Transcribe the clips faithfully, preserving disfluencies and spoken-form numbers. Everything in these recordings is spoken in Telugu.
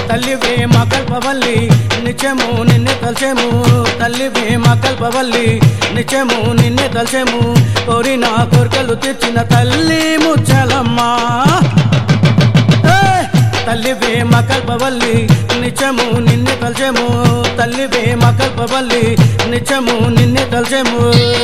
తల్లివే మా కల్పవల్లి నిత్యము నిన్నే తలచేము తల్లివే మా కల్పవల్లి నిత్యము నిన్నే తలచేము కోరిన కోరికలు తీర్చిన తల్లి ముచ్చలమ్మ తల్లివే మా కల్పవల్లి నిత్యము నిన్నే తలచేము తల్లివే మా కల్పవల్లి నిత్యము నిన్నే తలచేము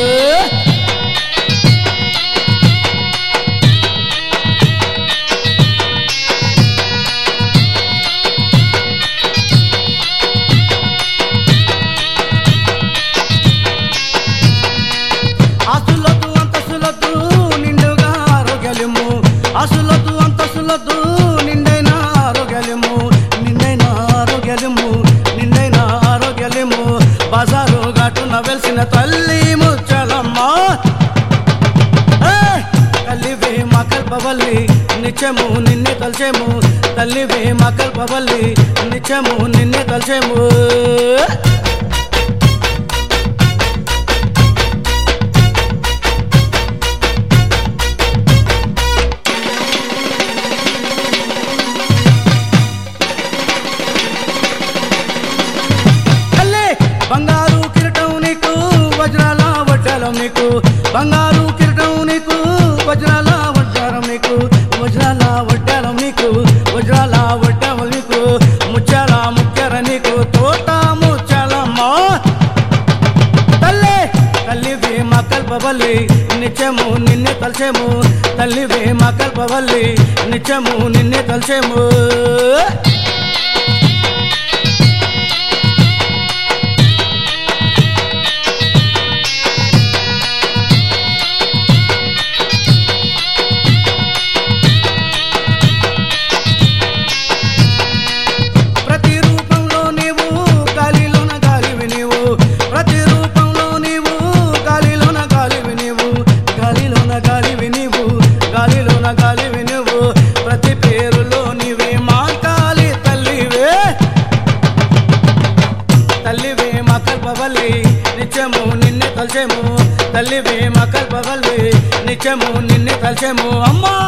ఆసులదు అంతసులదు నిండుగా ఆరోగ్యము ఆసులదు అంతసులదు నిండైన ఆరోగ్యము నిండైన ఆరోగ్యము నిండైన ఆరోగ్యము బజారు ఘాటున వెలిసిన తల్లి ముచ్చలమ్మ తల్లివే మా కల్పవల్లి నిత్యము నిన్నే తలచేము తల్లివే మా కల్పవల్లి నిత్యము నిన్నే తలచేము బంగారు కిరీటం నీకు వజ్రాల వడ్డారం నీకు బంగారు కిరీటం నీకు వజ్రాల వడ్డారం నీకు వజ్రాల వడ్డారం నీకు వజ్రాల వడ్డారం నీకు ముత్యాల ముత్యార నీకు తోట ముత్యాలమ్మ తల్లి తల్లివే మా కల్పవల్లి నిత్యము నిన్నే తలచేము తల్లివే మా కల్పవల్లి నిత్యము నిన్నే తలచేము ప్రతి పేరులో నీవే మా కాళీ తల్లివే తల్లివే మా కల్పవల్లి నిత్యము నిన్నే తలచేము తల్లివే మా కల్పవల్లి నిత్యము నిన్నే తలచేము అమ్మా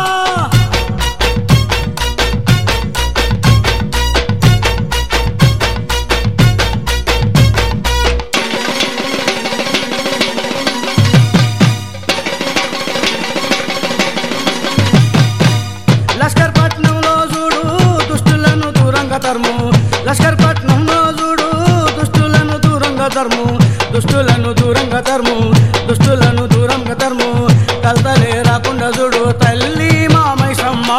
లష్కర్ పట్నంలో చూడు దుష్టులను దూరంగా తరుము లష్కర్ పట్నంలో చూడు దుష్టులను దూరంగా తరుము దుష్టులను దూరంగా తరుము దుష్టులను దూరంగా తరుము కలతలే రాకుండా చూడు తల్లి మా మైసమ్మ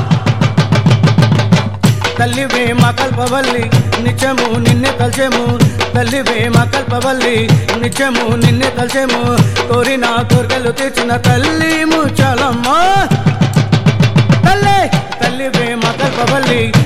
తల్లివే మా కల్పవల్లి నిత్యము నిన్నే తలచేము తల్లివే మా కల్పవల్లి నిత్యము నిన్నే తలచేము కోరిన కోరికలు తీర్చిన తల్లి ముచ్చలమ్మ తల్లి తల్లివే మా కల్పవల్లి